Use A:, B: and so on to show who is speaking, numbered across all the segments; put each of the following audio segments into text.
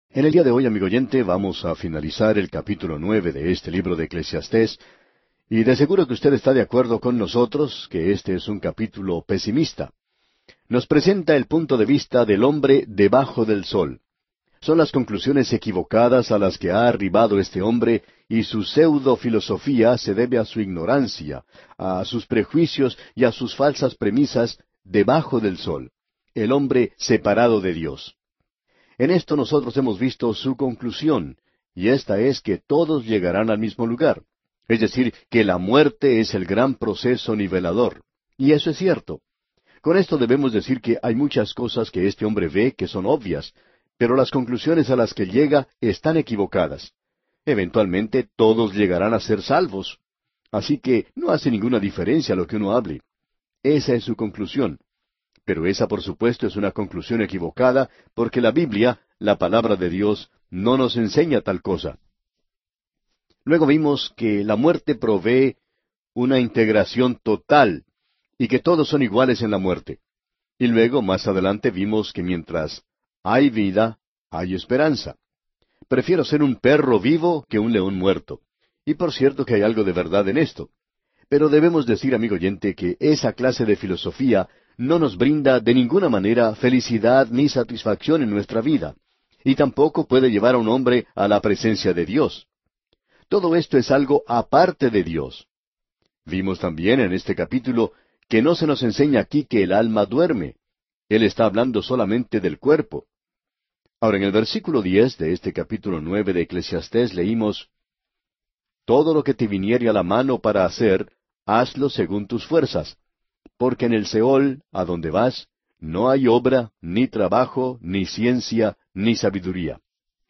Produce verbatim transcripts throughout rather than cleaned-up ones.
A: En el día de hoy, amigo oyente, vamos a finalizar el capítulo nueve de este libro de Eclesiastés, y de seguro que usted está de acuerdo con nosotros que este es un capítulo pesimista. Nos presenta el punto de vista del hombre debajo del sol. Son las conclusiones equivocadas a las que ha arribado este hombre, y su pseudo filosofía se debe a su ignorancia, a sus prejuicios y a sus falsas premisas debajo del sol, el hombre separado de Dios. En esto nosotros hemos visto su conclusión, y esta es que todos llegarán al mismo lugar. Es decir, que la muerte es el gran proceso nivelador. Y eso es cierto. Con esto debemos decir que hay muchas cosas que este hombre ve que son obvias, pero las conclusiones a las que llega están equivocadas. Eventualmente todos llegarán a ser salvos. Así que no hace ninguna diferencia lo que uno hable. Esa es su conclusión. Pero esa, por supuesto, es una conclusión equivocada, porque la Biblia, la palabra de Dios, no nos enseña tal cosa. Luego vimos que la muerte provee una integración total, y que todos son iguales en la muerte. Y luego, más adelante, vimos que mientras hay vida, hay esperanza. Prefiero ser un perro vivo que un león muerto. Y por cierto que hay algo de verdad en esto. Pero debemos decir, amigo oyente, que esa clase de filosofía no nos brinda de ninguna manera felicidad ni satisfacción en nuestra vida, y tampoco puede llevar a un hombre a la presencia de Dios. Todo esto es algo aparte de Dios. Vimos también en este capítulo que no se nos enseña aquí que el alma duerme. Él está hablando solamente del cuerpo. Ahora, en el versículo diez de este capítulo nueve de Eclesiastés leímos: Todo lo que te viniere a la mano para hacer, hazlo según tus fuerzas, porque en el Seol, a donde vas, no hay obra, ni trabajo, ni ciencia, ni sabiduría.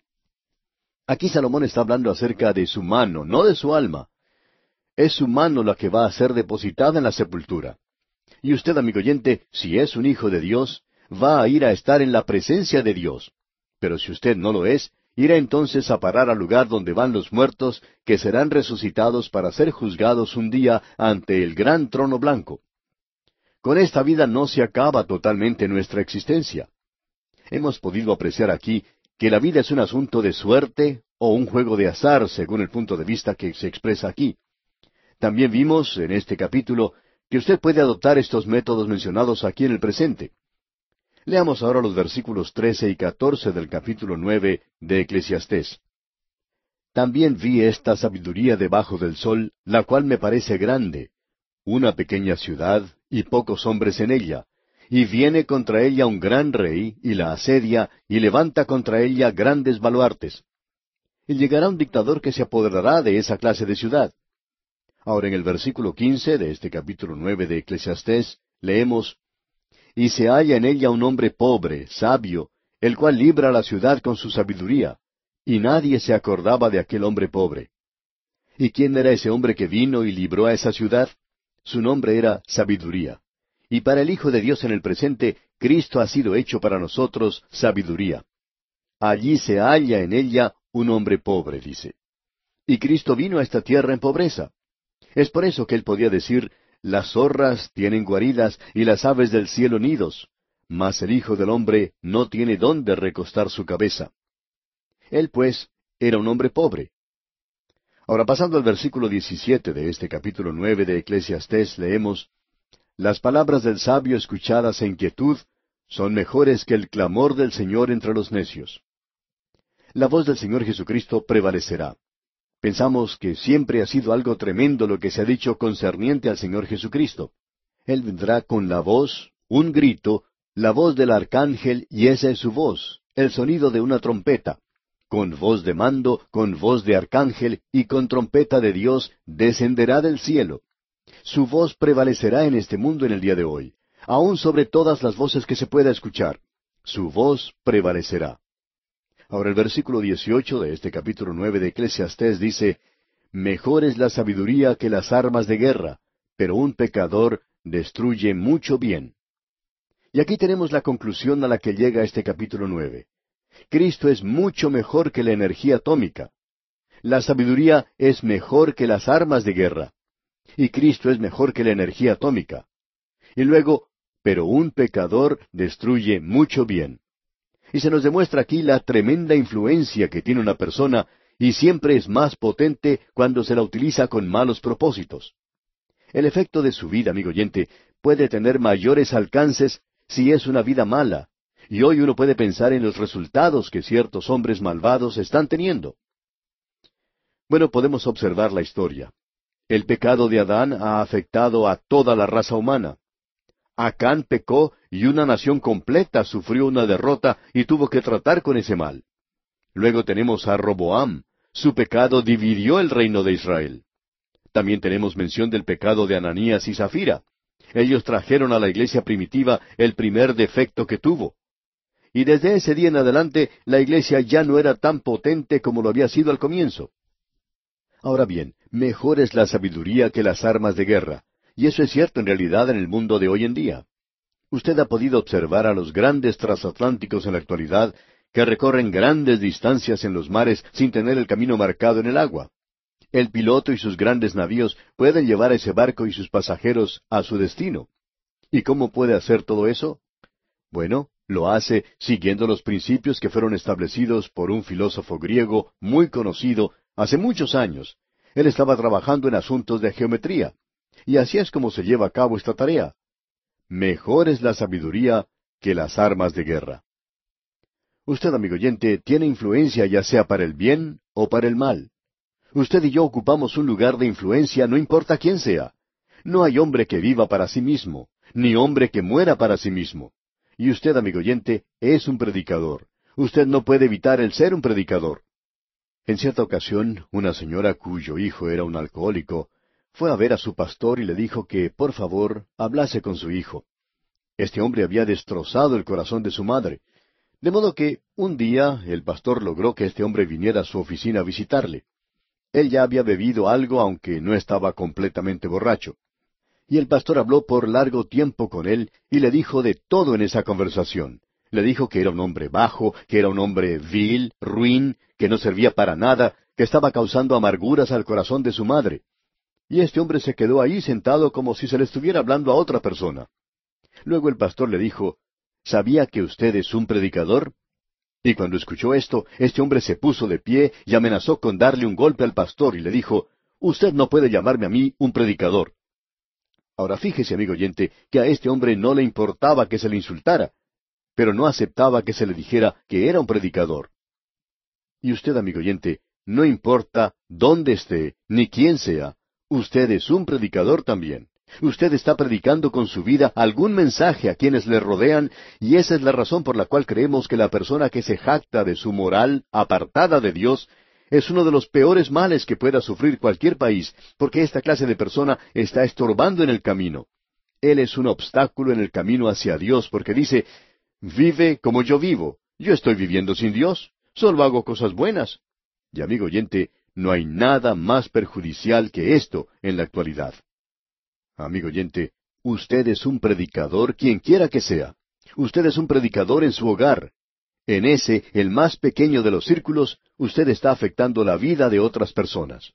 A: Aquí Salomón está hablando acerca de su mano, no de su alma. Es su mano la que va a ser depositada en la sepultura. Y usted, amigo oyente, si es un hijo de Dios, va a ir a estar en la presencia de Dios. Pero si usted no lo es, irá entonces a parar al lugar donde van los muertos, que serán resucitados para ser juzgados un día ante el gran trono blanco. Con esta vida no se acaba totalmente nuestra existencia. Hemos podido apreciar aquí que la vida es un asunto de suerte o un juego de azar, según el punto de vista que se expresa aquí. También vimos en este capítulo que usted puede adoptar estos métodos mencionados aquí en el presente. Leamos ahora los versículos trece y catorce del capítulo nueve de Eclesiastés. También vi esta sabiduría debajo del sol, la cual me parece grande, una pequeña ciudad, y pocos hombres en ella, y viene contra ella un gran rey, y la asedia, y levanta contra ella grandes baluartes. Y llegará un dictador que se apoderará de esa clase de ciudad. Ahora en el versículo quince de este capítulo nueve de Eclesiastés, leemos: Y se halla en ella un hombre pobre, sabio, el cual libra la ciudad con su sabiduría, y nadie se acordaba de aquel hombre pobre. ¿Y quién era ese hombre que vino y libró a esa ciudad? Su nombre era Sabiduría. Y para el Hijo de Dios en el presente, Cristo ha sido hecho para nosotros sabiduría. Allí se halla en ella un hombre pobre, dice. Y Cristo vino a esta tierra en pobreza. Es por eso que él podía decir: Las zorras tienen guaridas y las aves del cielo nidos, mas el Hijo del Hombre no tiene dónde recostar su cabeza. Él, pues, era un hombre pobre. Ahora, pasando al versículo diecisiete de este capítulo nueve de Eclesiastés, leemos: Las palabras del sabio escuchadas en quietud son mejores que el clamor del Señor entre los necios. La voz del Señor Jesucristo prevalecerá. Pensamos que siempre ha sido algo tremendo lo que se ha dicho concerniente al Señor Jesucristo. Él vendrá con la voz, un grito, la voz del arcángel, y esa es su voz, el sonido de una trompeta. Con voz de mando, con voz de arcángel y con trompeta de Dios, descenderá del cielo. Su voz prevalecerá en este mundo en el día de hoy, aun sobre todas las voces que se pueda escuchar. Su voz prevalecerá. Ahora el versículo dieciocho de este capítulo nueve de Eclesiastés dice: Mejor es la sabiduría que las armas de guerra, pero un pecador destruye mucho bien. Y aquí tenemos la conclusión a la que llega este capítulo nueve. Cristo es mucho mejor que la energía atómica. La sabiduría es mejor que las armas de guerra. Y Cristo es mejor que la energía atómica. Y luego, pero un pecador destruye mucho bien. Y se nos demuestra aquí la tremenda influencia que tiene una persona, y siempre es más potente cuando se la utiliza con malos propósitos. El efecto de su vida, amigo oyente, puede tener mayores alcances si es una vida mala, y hoy uno puede pensar en los resultados que ciertos hombres malvados están teniendo. Bueno, podemos observar la historia. El pecado de Adán ha afectado a toda la raza humana. Acán pecó y una nación completa sufrió una derrota y tuvo que tratar con ese mal. Luego tenemos a Roboam. Su pecado dividió el reino de Israel. También tenemos mención del pecado de Ananías y Zafira. Ellos trajeron a la iglesia primitiva el primer defecto que tuvo. Y desde ese día en adelante la iglesia ya no era tan potente como lo había sido al comienzo. Ahora bien, mejor es la sabiduría que las armas de guerra. Y eso es cierto en realidad en el mundo de hoy en día. Usted ha podido observar a los grandes transatlánticos en la actualidad que recorren grandes distancias en los mares sin tener el camino marcado en el agua. El piloto y sus grandes navíos pueden llevar a ese barco y sus pasajeros a su destino. ¿Y cómo puede hacer todo eso? Bueno, lo hace siguiendo los principios que fueron establecidos por un filósofo griego muy conocido hace muchos años. Él estaba trabajando en asuntos de geometría. Y así es como se lleva a cabo esta tarea. Mejor es la sabiduría que las armas de guerra. Usted, amigo oyente, tiene influencia ya sea para el bien o para el mal. Usted y yo ocupamos un lugar de influencia, no importa quién sea. No hay hombre que viva para sí mismo, ni hombre que muera para sí mismo. Y usted, amigo oyente, es un predicador. Usted no puede evitar el ser un predicador. En cierta ocasión, una señora cuyo hijo era un alcohólico, fue a ver a su pastor y le dijo que, por favor, hablase con su hijo. Este hombre había destrozado el corazón de su madre. De modo que, un día, el pastor logró que este hombre viniera a su oficina a visitarle. Él ya había bebido algo, aunque no estaba completamente borracho. Y el pastor habló por largo tiempo con él y le dijo de todo en esa conversación. Le dijo que era un hombre bajo, que era un hombre vil, ruin, que no servía para nada, que estaba causando amarguras al corazón de su madre. Y este hombre se quedó ahí sentado como si se le estuviera hablando a otra persona. Luego el pastor le dijo, ¿sabía que usted es un predicador? Y cuando escuchó esto, este hombre se puso de pie y amenazó con darle un golpe al pastor y le dijo, «Usted no puede llamarme a mí un predicador». Ahora fíjese, amigo oyente, que a este hombre no le importaba que se le insultara, pero no aceptaba que se le dijera que era un predicador. Y usted, amigo oyente, no importa dónde esté, ni quién sea, usted es un predicador también. Usted está predicando con su vida algún mensaje a quienes le rodean, y esa es la razón por la cual creemos que la persona que se jacta de su moral apartada de Dios es uno de los peores males que pueda sufrir cualquier país, porque esta clase de persona está estorbando en el camino. Él es un obstáculo en el camino hacia Dios, porque dice, vive como yo vivo. Yo estoy viviendo sin Dios. Solo hago cosas buenas. Y amigo oyente, no hay nada más perjudicial que esto en la actualidad. Amigo oyente, usted es un predicador, quien quiera que sea. Usted es un predicador en su hogar. En ese, el más pequeño de los círculos, usted está afectando la vida de otras personas.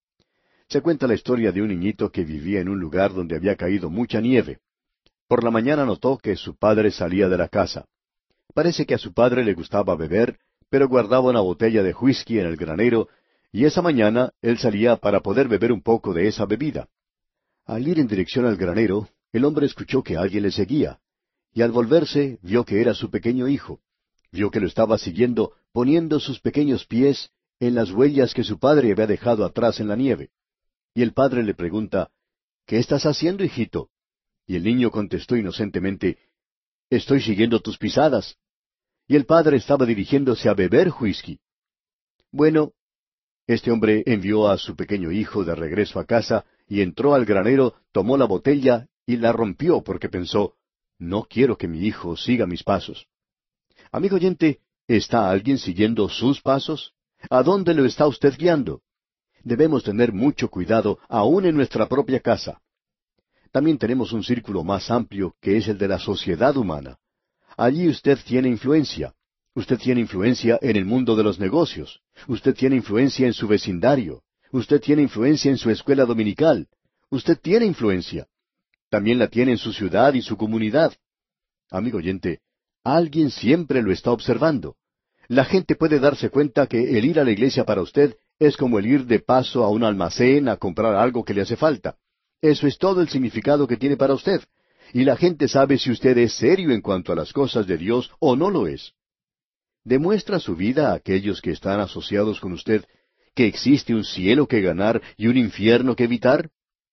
A: Se cuenta la historia de un niñito que vivía en un lugar donde había caído mucha nieve. Por la mañana notó que su padre salía de la casa. Parece que a su padre le gustaba beber, pero guardaba una botella de whisky en el granero, y esa mañana él salía para poder beber un poco de esa bebida. Al ir en dirección al granero, el hombre escuchó que alguien le seguía, y al volverse vio que era su pequeño hijo. Vio que lo estaba siguiendo, poniendo sus pequeños pies en las huellas que su padre había dejado atrás en la nieve. Y el padre le pregunta, «¿Qué estás haciendo, hijito?» Y el niño contestó inocentemente, «Estoy siguiendo tus pisadas». Y el padre estaba dirigiéndose a beber whisky. Bueno, este hombre envió a su pequeño hijo de regreso a casa, y entró al granero, tomó la botella y la rompió porque pensó, «No quiero que mi hijo siga mis pasos». Amigo oyente, ¿está alguien siguiendo sus pasos? ¿A dónde lo está usted guiando? Debemos tener mucho cuidado aún en nuestra propia casa. También tenemos un círculo más amplio que es el de la sociedad humana. Allí usted tiene influencia. Usted tiene influencia en el mundo de los negocios. Usted tiene influencia en su vecindario. Usted tiene influencia en su escuela dominical. Usted tiene influencia. También la tiene en su ciudad y su comunidad. Amigo oyente, Alguien siempre lo está observando. La gente puede darse cuenta que el ir a la iglesia para usted es como el ir de paso a un almacén a comprar algo que le hace falta. Eso es todo el significado que tiene para usted. Y la gente sabe si usted es serio en cuanto a las cosas de Dios o no lo es. ¿Demuestra su vida a aquellos que están asociados con usted que existe un cielo que ganar y un infierno que evitar?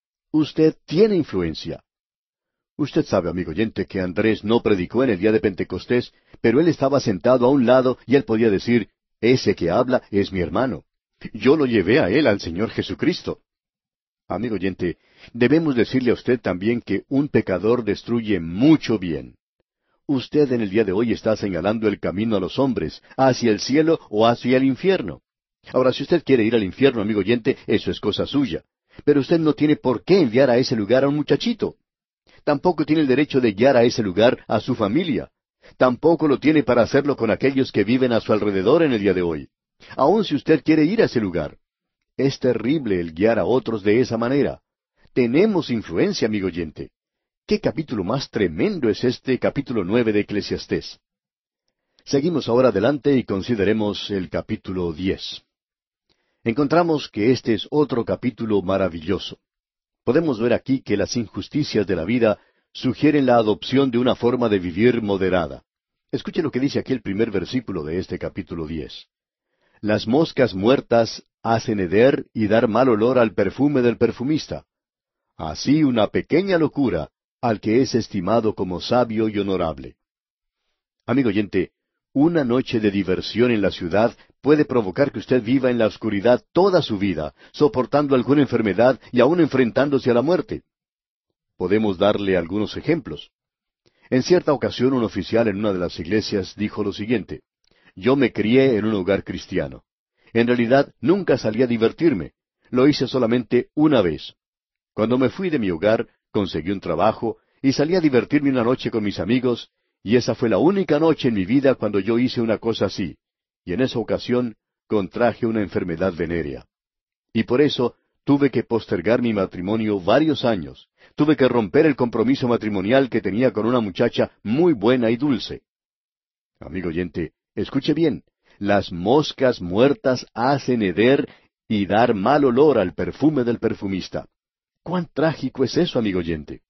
A: Usted tiene influencia. Usted sabe, amigo oyente, que Andrés no predicó en el día de Pentecostés, pero él estaba sentado a un lado y él podía decir, ese que habla es mi hermano. Yo lo llevé a él, al Señor Jesucristo. Amigo oyente, debemos decirle a usted también que un pecador destruye mucho bien. Usted en el día de hoy está señalando el camino a los hombres, hacia el cielo o hacia el infierno. Ahora, si usted quiere ir al infierno, amigo oyente, eso es cosa suya. Pero usted no tiene por qué enviar a ese lugar a un muchachito. Tampoco tiene el derecho de guiar a ese lugar a su familia. Tampoco lo tiene para hacerlo con aquellos que viven a su alrededor en el día de hoy. Aun si usted quiere ir a ese lugar. Es terrible el guiar a otros de esa manera. Tenemos influencia, amigo oyente. ¿Qué capítulo más tremendo es este capítulo nueve de Eclesiastés? Seguimos ahora adelante y consideremos el capítulo diez. Encontramos que este es otro capítulo maravilloso. Podemos ver aquí que las injusticias de la vida sugieren la adopción de una forma de vivir moderada. Escuche lo que dice aquí el primer versículo de este capítulo diez. Las moscas muertas hacen heder y dar mal olor al perfume del perfumista. Así una pequeña locura al que es estimado como sabio y honorable. Amigo oyente, una noche de diversión en la ciudad puede provocar que usted viva en la oscuridad toda su vida, soportando alguna enfermedad y aún enfrentándose a la muerte. Podemos darle algunos ejemplos. En cierta ocasión un oficial en una de las iglesias dijo lo siguiente: yo me crié en un hogar cristiano. En realidad nunca salí a divertirme. Lo hice solamente una vez. Cuando me fui de mi hogar, conseguí un trabajo y salí a divertirme una noche con mis amigos, y esa fue la única noche en mi vida cuando yo hice una cosa así. Y en esa ocasión contraje una enfermedad venérea. Y por eso tuve que postergar mi matrimonio varios años. Tuve que romper el compromiso matrimonial que tenía con una muchacha muy buena y dulce. Amigo oyente, escuche bien. Las moscas muertas hacen heder y dar mal olor al perfume del perfumista. ¿Cuán trágico es eso, amigo oyente?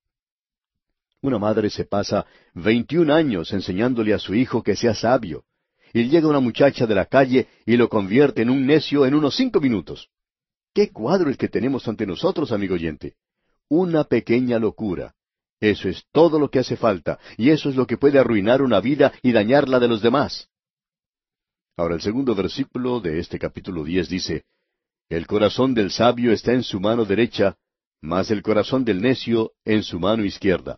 A: Una madre se pasa veintiún años enseñándole a su hijo que sea sabio, y llega una muchacha de la calle y lo convierte en un necio en unos cinco minutos. ¿Qué cuadro el que tenemos ante nosotros, amigo oyente? Una pequeña locura. Eso es todo lo que hace falta, y eso es lo que puede arruinar una vida y dañar la de los demás. Ahora el segundo versículo de este capítulo diez dice, el corazón del sabio está en su mano derecha, mas el corazón del necio en su mano izquierda.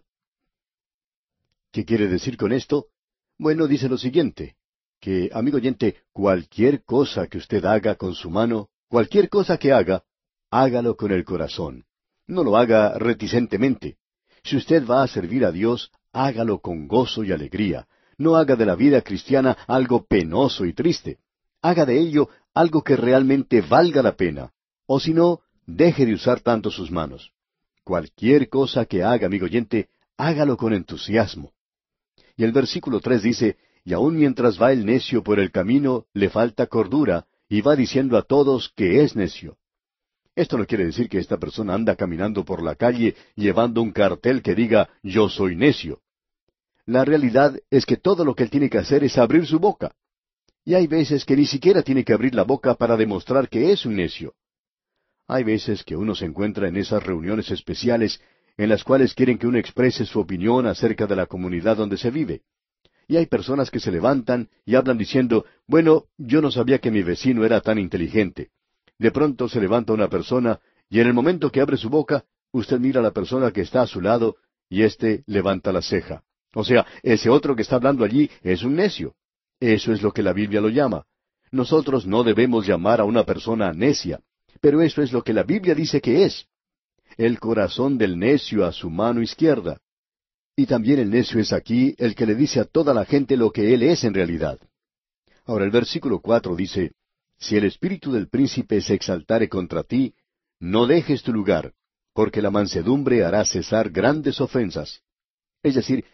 A: ¿Qué quiere decir con esto? Bueno, dice lo siguiente, que, amigo oyente, cualquier cosa que usted haga con su mano, cualquier cosa que haga, hágalo con el corazón. No lo haga reticentemente. Si usted va a servir a Dios, hágalo con gozo y alegría. No haga de la vida cristiana algo penoso y triste. Haga de ello algo que realmente valga la pena. O si no, deje de usar tanto sus manos. Cualquier cosa que haga, amigo oyente, hágalo con entusiasmo. Y el versículo tres dice, y aun mientras va el necio por el camino, le falta cordura, y va diciendo a todos que es necio. Esto no quiere decir que esta persona anda caminando por la calle llevando un cartel que diga, yo soy necio. La realidad es que todo lo que él tiene que hacer es abrir su boca. Y hay veces que ni siquiera tiene que abrir la boca para demostrar que es un necio. Hay veces que uno se encuentra en esas reuniones especiales en las cuales quieren que uno exprese su opinión acerca de la comunidad donde se vive. Y hay personas que se levantan y hablan diciendo, bueno, yo no sabía que mi vecino era tan inteligente. De pronto se levanta una persona y en el momento que abre su boca, usted mira a la persona que está a su lado y éste levanta la ceja. O sea, ese otro que está hablando allí es un necio. Eso es lo que la Biblia lo llama. Nosotros no debemos llamar a una persona necia, pero eso es lo que la Biblia dice que es. El corazón del necio a su mano izquierda. Y también el necio es aquí el que le dice a toda la gente lo que él es en realidad. Ahora el versículo cuatro dice, si el espíritu del príncipe se exaltare contra ti, no dejes tu lugar, porque la mansedumbre hará cesar grandes ofensas. Es decir,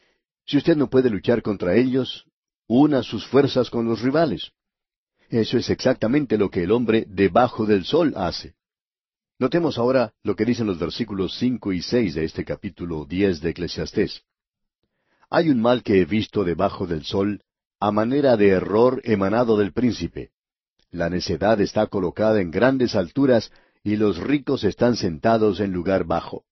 A: Si usted no puede luchar contra ellos, una sus fuerzas con los rivales. Eso es exactamente lo que el hombre debajo del sol hace. Notemos ahora lo que dicen los versículos cinco y seis de este capítulo diez de Eclesiastés. Hay un mal que he visto debajo del sol, a manera de error emanado del príncipe. La necedad está colocada en grandes alturas, y los ricos están sentados en lugar bajo.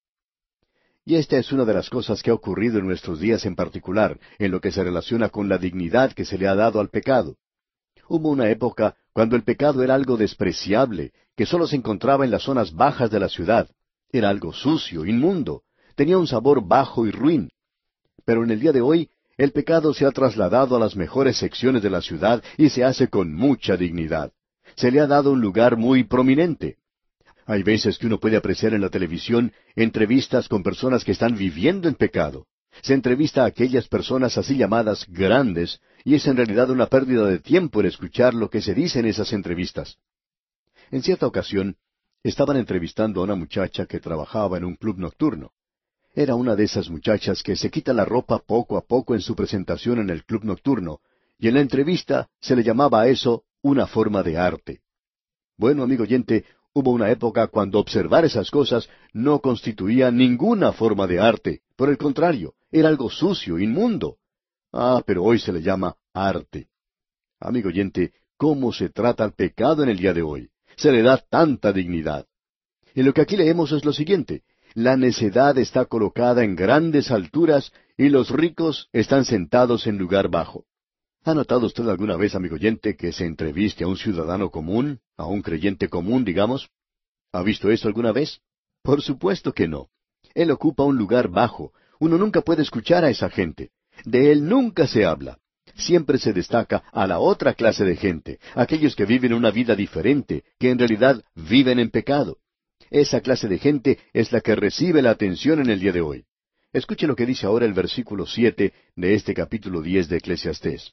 A: Y esta es una de las cosas que ha ocurrido en nuestros días en particular, en lo que se relaciona con la dignidad que se le ha dado al pecado. Hubo una época cuando el pecado era algo despreciable, que sólo se encontraba en las zonas bajas de la ciudad. Era algo sucio, inmundo, tenía un sabor bajo y ruin. Pero en el día de hoy, el pecado se ha trasladado a las mejores secciones de la ciudad y se hace con mucha dignidad. Se le ha dado un lugar muy prominente. Hay veces que uno puede apreciar en la televisión entrevistas con personas que están viviendo en pecado. Se entrevista a aquellas personas así llamadas grandes, y es en realidad una pérdida de tiempo el escuchar lo que se dice en esas entrevistas. En cierta ocasión, estaban entrevistando a una muchacha que trabajaba en un club nocturno. Era una de esas muchachas que se quita la ropa poco a poco en su presentación en el club nocturno, y en la entrevista se le llamaba a eso una forma de arte. Bueno, amigo oyente, hubo una época cuando observar esas cosas no constituía ninguna forma de arte. Por el contrario, era algo sucio, inmundo. Ah, pero hoy se le llama arte. Amigo oyente, ¿cómo se trata el pecado en el día de hoy? Se le da tanta dignidad. Y lo que aquí leemos es lo siguiente: la necedad está colocada en grandes alturas y los ricos están sentados en lugar bajo. ¿Ha notado usted alguna vez, amigo oyente, que se entreviste a un ciudadano común, a un creyente común, digamos? ¿Ha visto eso alguna vez? Por supuesto que no. Él ocupa un lugar bajo. Uno nunca puede escuchar a esa gente. De él nunca se habla. Siempre se destaca a la otra clase de gente, aquellos que viven una vida diferente, que en realidad viven en pecado. Esa clase de gente es la que recibe la atención en el día de hoy. Escuche lo que dice ahora el versículo siete de este capítulo diez de Eclesiastés.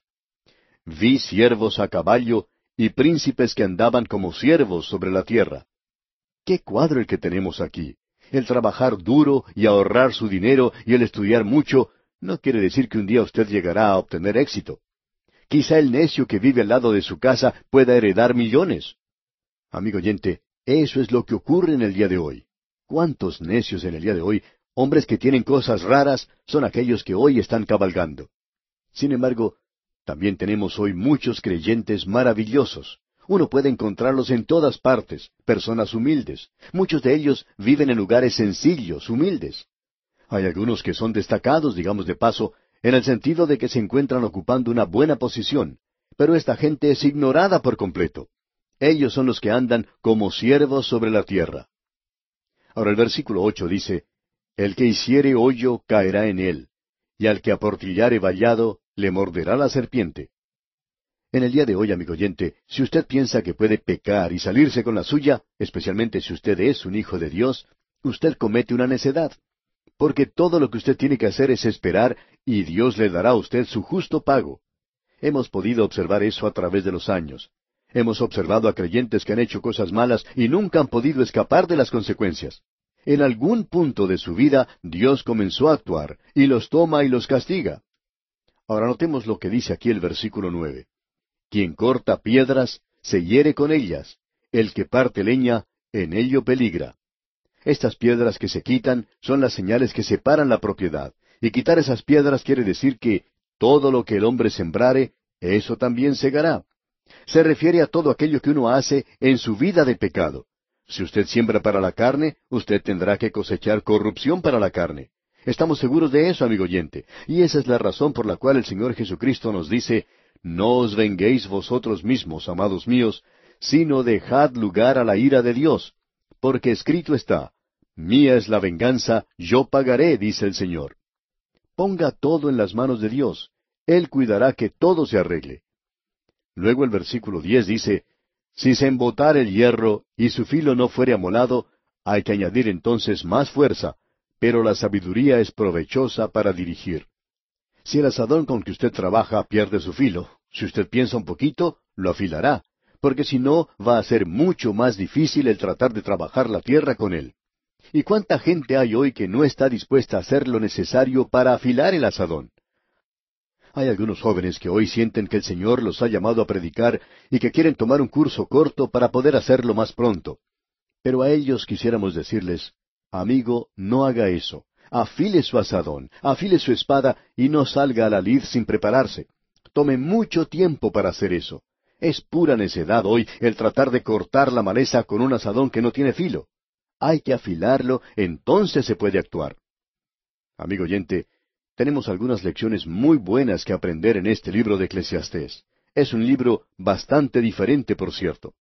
A: Vi siervos a caballo y príncipes que andaban como siervos sobre la tierra. ¡Qué cuadro el que tenemos aquí! El trabajar duro y ahorrar su dinero y el estudiar mucho no quiere decir que un día usted llegará a obtener éxito. Quizá el necio que vive al lado de su casa pueda heredar millones. Amigo oyente, eso es lo que ocurre en el día de hoy. ¿Cuántos necios en el día de hoy, hombres que tienen cosas raras, son aquellos que hoy están cabalgando? Sin embargo, también tenemos hoy muchos creyentes maravillosos. Uno puede encontrarlos en todas partes, personas humildes. Muchos de ellos viven en lugares sencillos, humildes. Hay algunos que son destacados, digamos de paso, en el sentido de que se encuentran ocupando una buena posición, pero esta gente es ignorada por completo. Ellos son los que andan como siervos sobre la tierra. Ahora el versículo ocho dice, El que hiciere hoyo caerá en él, y al que aportillare vallado le morderá la serpiente. En el día de hoy, amigo oyente, si usted piensa que puede pecar y salirse con la suya, especialmente si usted es un hijo de Dios, usted comete una necedad. Porque todo lo que usted tiene que hacer es esperar, y Dios le dará a usted su justo pago. Hemos podido observar eso a través de los años. Hemos observado a creyentes que han hecho cosas malas y nunca han podido escapar de las consecuencias. En algún punto de su vida, Dios comenzó a actuar, y los toma y los castiga. Ahora notemos lo que dice aquí el versículo nueve. Quien corta piedras, se hiere con ellas. El que parte leña, en ello peligra. Estas piedras que se quitan son las señales que separan la propiedad. Y quitar esas piedras quiere decir que todo lo que el hombre sembrare, eso también segará. Se refiere a todo aquello que uno hace en su vida de pecado. Si usted siembra para la carne, usted tendrá que cosechar corrupción para la carne. Estamos seguros de eso, amigo oyente. Y esa es la razón por la cual el Señor Jesucristo nos dice, No os venguéis vosotros mismos, amados míos, sino dejad lugar a la ira de Dios. Porque escrito está, Mía es la venganza, yo pagaré, dice el Señor. Ponga todo en las manos de Dios. Él cuidará que todo se arregle. Luego el versículo diez dice, Si se embotare el hierro y su filo no fuere amolado, hay que añadir entonces más fuerza, pero la sabiduría es provechosa para dirigir. Si el asadón con que usted trabaja pierde su filo, si usted piensa un poquito, lo afilará, porque si no, va a ser mucho más difícil el tratar de trabajar la tierra con él. ¿Y cuánta gente hay hoy que no está dispuesta a hacer lo necesario para afilar el asadón? Hay algunos jóvenes que hoy sienten que el Señor los ha llamado a predicar y que quieren tomar un curso corto para poder hacerlo más pronto. Pero a ellos quisiéramos decirles, amigo, no haga eso. Afile su azadón, afile su espada y no salga a la lid sin prepararse. Tome mucho tiempo para hacer eso. Es pura necedad hoy el tratar de cortar la maleza con un azadón que no tiene filo. Hay que afilarlo, entonces se puede actuar. Amigo oyente, tenemos algunas lecciones muy buenas que aprender en este libro de Eclesiastés. Es un libro bastante diferente, por cierto.